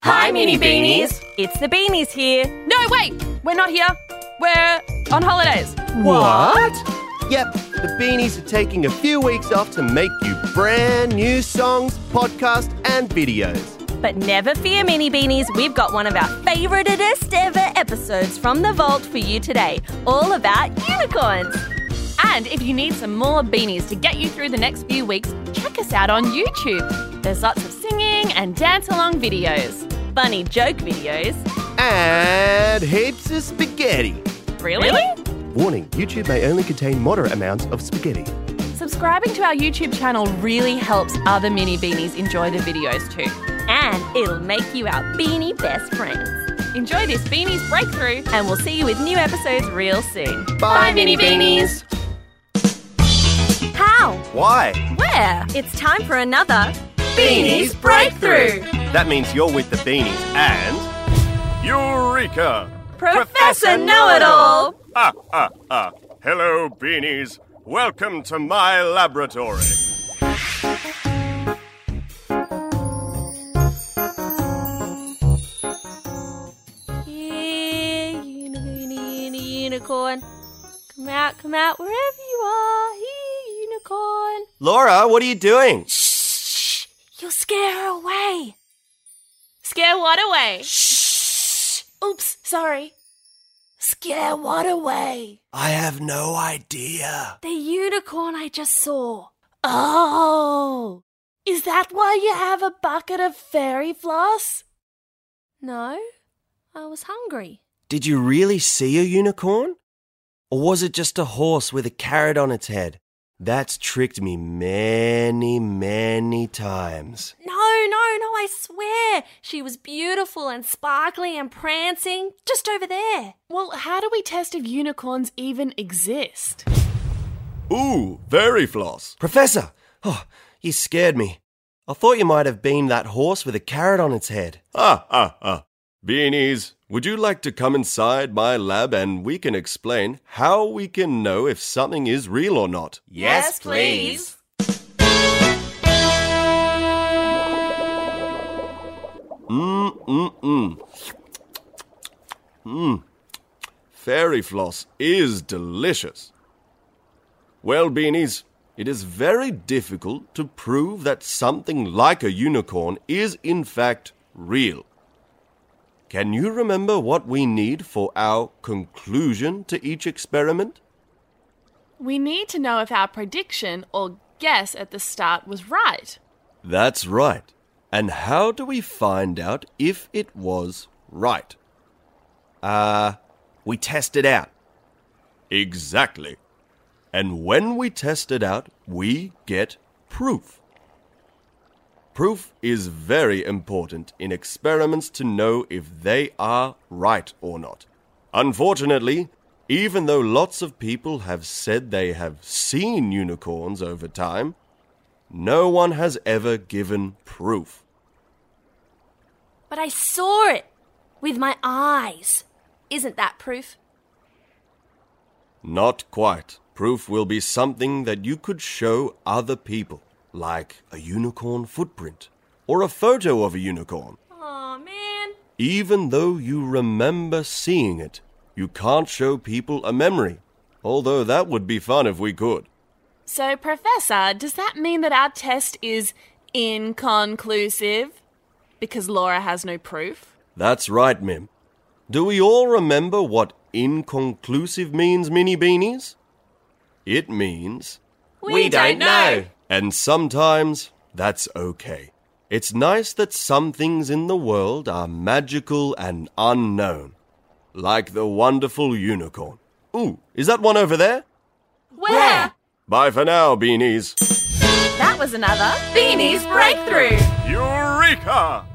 Hi, Mini Beanies. It's the Beanies here. No, wait, we're not here. We're on holidays. What? Yep, the Beanies are taking a few weeks off to make you brand new songs, podcasts and videos. But never fear, Mini Beanies. We've got one of our favouriteest ever episodes from the vault for you today, all about unicorns. And if you need some more beanies to get you through the next few weeks, check us out on YouTube. There's lots of singing and dance-along videos. Funny joke videos. And heaps of spaghetti. Really? Warning, YouTube may only contain moderate amounts of spaghetti. Subscribing to our YouTube channel really helps other Mini Beanies enjoy the videos too. And it'll make you our beanie best friends. Enjoy this Beanies breakthrough. And we'll see you with new episodes real soon. Bye, Mini Beanies. How? Why? Where? It's time for another Beanies Breakthrough. That means you're with the Beanies and... Eureka! Professor Know-It-All. Hello, Beanies. Welcome to my laboratory. Here, unicorn. Come out, wherever you are. Here, unicorn. Laura, what are you doing? Shh! You'll scare her away. Scare what away? Shh! Oops, sorry. Scare what away? I have no idea. The unicorn I just saw. Oh! Is that why you have a bucket of fairy floss? No, I was hungry. Did you really see a unicorn? Or was it just a horse with a carrot on its head? That's tricked me many times. No, I swear. She was beautiful and sparkly and prancing just over there. Well, how do we test if unicorns even exist? Ooh, fairy floss. Professor! Oh, you scared me. I thought you might have been that horse with a carrot on its head. Beanies, would you like to come inside my lab and we can explain how we can know if something is real or not? Yes, please. Fairy floss is delicious. Well, Beanies, it is very difficult to prove that something like a unicorn is in fact real. Can you remember what we need for our conclusion to each experiment? We need to know if our prediction or guess at the start was right. That's right. And how do we find out if it was right? We test it out. Exactly. And when we test it out, we get proof. Proof is very important in experiments to know if they are right or not. Unfortunately, even though lots of people have said they have seen unicorns over time, no one has ever given proof. But I saw it with my eyes. Isn't that proof? Not quite. Proof will be something that you could show other people, like a unicorn footprint or a photo of a unicorn. Aw, man. Even though you remember seeing it, you can't show people a memory, although that would be fun if we could. So, Professor, does that mean that our test is inconclusive? Because Laura has no proof? That's right, Mim. Do we all remember what inconclusive means, Mini Beanies? It means... We don't know. And sometimes that's okay. It's nice that some things in the world are magical and unknown. Like the wonderful unicorn. Ooh, is that one over there? Where? Bye for now, Beanies. That was another Beanies Breakthrough. Eureka!